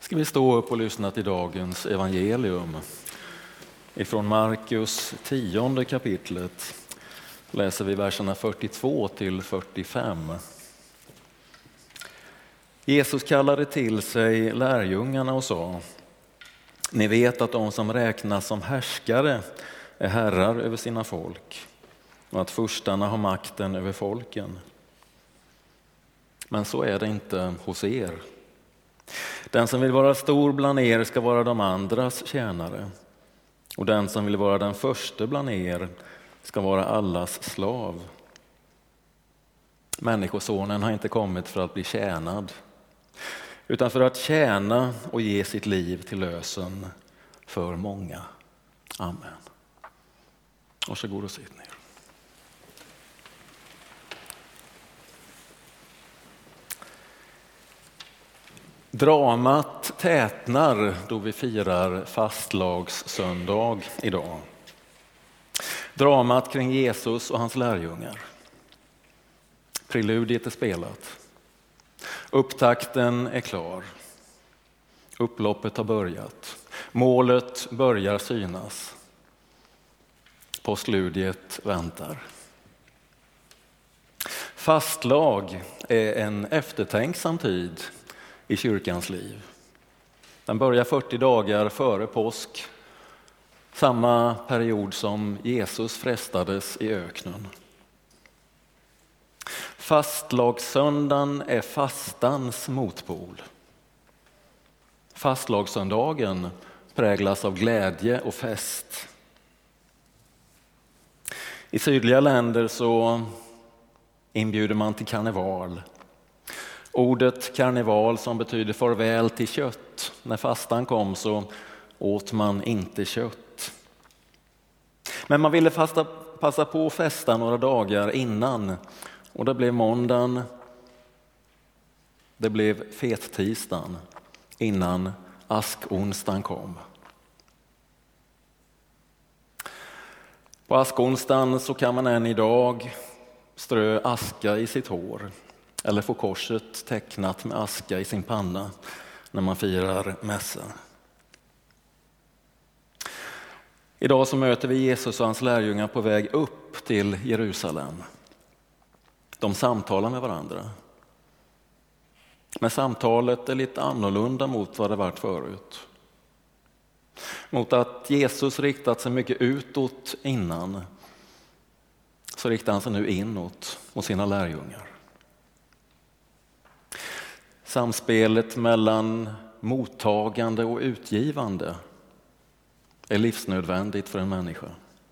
Ska vi stå upp och lyssna till dagens evangelium. Ifrån Markus 10:e kapitlet läser vi verserna 42 till 45. Jesus kallade till sig lärjungarna och sa: Ni vet att de som räknas som härskare är herrar över sina folk och att furstarna har makten över folken. Men så är det inte hos er. Den som vill vara stor bland er ska vara de andras tjänare, och den som vill vara den första bland er ska vara allas slav. Människosonen har inte kommit för att bli tjänad, utan för att tjäna och ge sitt liv till lösen för många. Amen. Varsågod och sitt ner. Dramat tätnar då vi firar fastlagssöndag idag. Dramat kring Jesus och hans lärjungar. Preludiet är spelat. Upptakten är klar. Upploppet har börjat. Målet börjar synas. Postludiet väntar. Fastlag är en eftertänksam tid i kyrkans liv. Den börjar 40 dagar före påsk, samma period som Jesus frestades i öknen. Fastlagssöndagen är fastans motpol. Fastlagssöndagen präglas av glädje och fest. I sydliga länder så inbjuder man till karneval. Ordet karneval, som betyder farväl till kött. När fastan kom så åt man inte kött. Men man ville passa på att festa några dagar innan. Och det blev måndagen. Det blev fettisdagen innan askonsdagen kom. På askonsdagen så kan man än idag strö aska i sitt hår. Eller få korset tecknat med aska i sin panna när man firar mässa. Idag så möter vi Jesus och hans lärjungar på väg upp till Jerusalem. De samtalar med varandra. Men samtalet är lite annorlunda mot vad det varit förut. Mot att Jesus riktat sig mycket utåt innan, så riktar han sig nu inåt mot sina lärjungar. Samspelet mellan mottagande och utgivande är livsnödvändigt för en människa.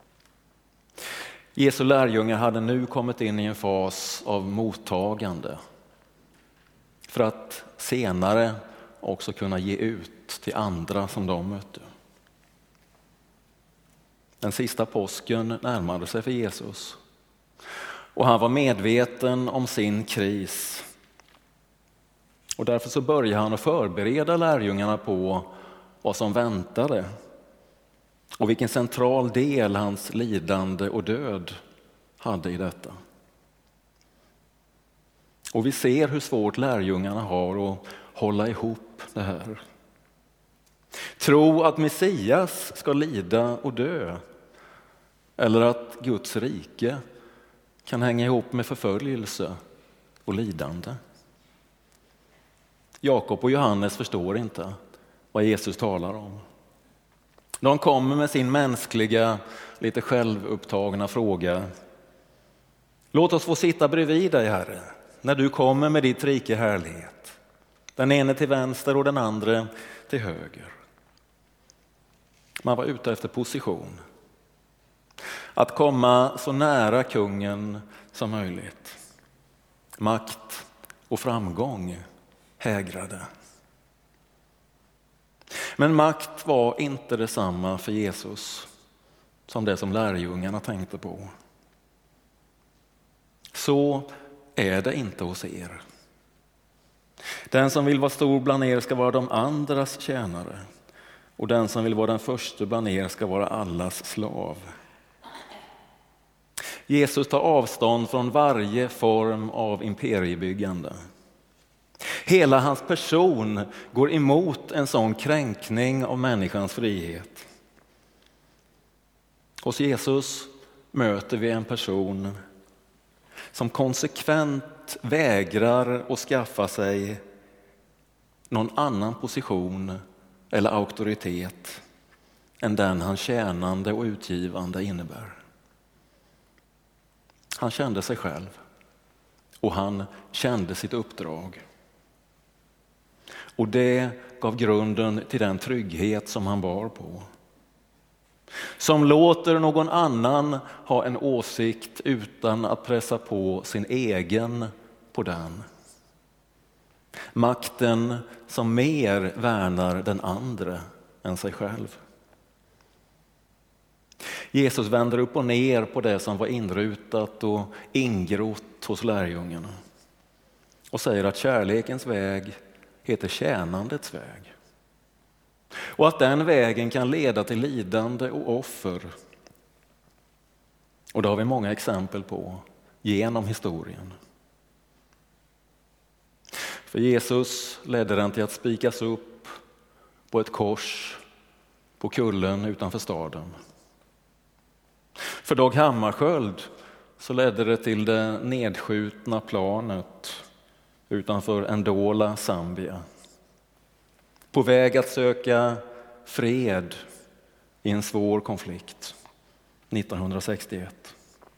Jesu lärjungar hade nu kommit in i en fas av mottagande för att senare också kunna ge ut till andra som de mötte. Den sista påsken närmade sig för Jesus och han var medveten om sin kris. Och därför så börjar han att förbereda lärjungarna på vad som väntade och vilken central del hans lidande och död hade i detta. Och vi ser hur svårt lärjungarna har att hålla ihop det här. Tro att Messias ska lida och dö, eller att Guds rike kan hänga ihop med förföljelse och lidande. Jakob och Johannes förstår inte vad Jesus talar om. De kommer med sin mänskliga, lite självupptagna fråga. Låt oss få sitta bredvid dig, Herre, när du kommer med ditt rike härlighet. Den ene till vänster och den andra till höger. Man var ute efter position. Att komma så nära kungen som möjligt. Makt och framgång hägrade. Men makt var inte detsamma för Jesus som det som lärjungarna tänkte på. Så är det inte hos er. Den som vill vara stor bland er ska vara de andras tjänare, och den som vill vara den första bland er ska vara allas slav. Jesus tar avstånd från varje form av imperiebyggande. Hela hans person går emot en sån kränkning av människans frihet. Hos Jesus möter vi en person som konsekvent vägrar att skaffa sig någon annan position eller auktoritet än den han tjänande och utgivande innebär. Han kände sig själv och han kände sitt uppdrag. Och det gav grunden till den trygghet som han bar på. Som låter någon annan ha en åsikt utan att pressa på sin egen på den. Makten som mer värnar den andra än sig själv. Jesus vänder upp och ner på det som var inrutat och ingrott hos lärjungarna. Och säger att kärlekens väg heter tjänandets väg. Och att den vägen kan leda till lidande och offer. Och det har vi många exempel på genom historien. För Jesus ledde den till att spikas upp på ett kors på kullen utanför staden. För Dag Hammarskjöld så ledde det till det nedskjutna planet utanför Ndola, Zambia. På väg att söka fred i en svår konflikt 1961.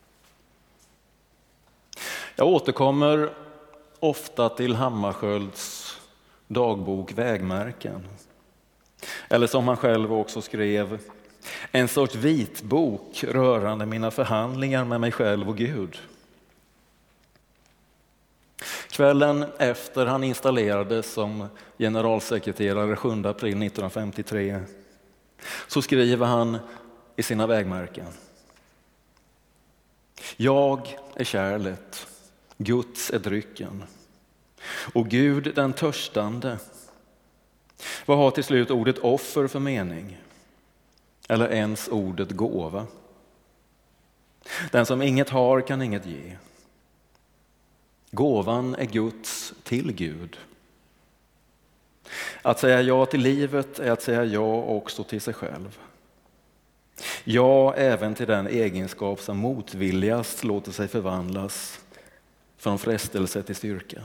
Jag återkommer ofta till Hammarskjölds dagbok Vägmärken. Eller som han själv också skrev, en sorts vitbok rörande mina förhandlingar med mig själv och Gud. Kvällen efter han installerades som generalsekreterare 7 april 1953 så skriver han i sina vägmärken. Jag är kärlet, Guds är drycken och Gud den törstande. Vad har till slut ordet offer för mening? Eller ens ordet gåva? Den som inget har kan inget ge. Gåvan är Guds till Gud. Att säga ja till livet är att säga ja också till sig själv. Ja, även till den egenskap som motvilligast låter sig förvandlas från frestelse till styrka.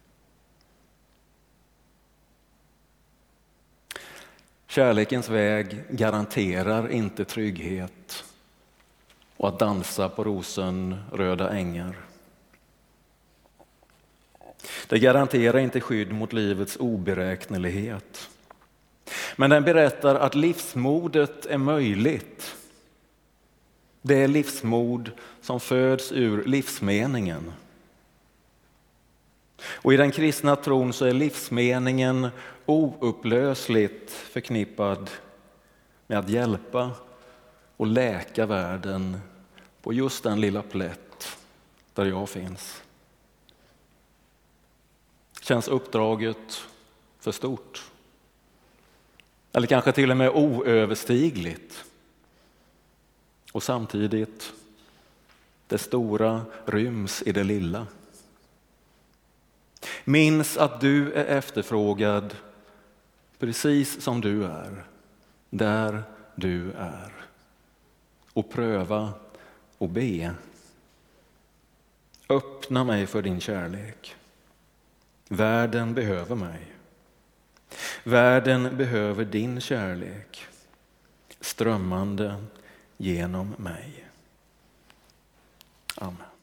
Kärlekens väg garanterar inte trygghet och att dansa på rosenröda ängar. Det garanterar inte skydd mot livets oberäknelighet. Men den berättar att livsmodet är möjligt. Det är livsmod som föds ur livsmeningen. Och i den kristna tron så är livsmeningen oupplösligt förknippad med att hjälpa och läka världen på just den lilla plätt där jag finns. Känns uppdraget för stort? Eller kanske till och med oöverstigligt? Och samtidigt, det stora ryms i det lilla. Minns att du är efterfrågad precis som du är, där du är. Och pröva och be. Öppna mig för din kärlek. Världen behöver mig. Världen behöver din kärlek. Strömmande genom mig. Amen.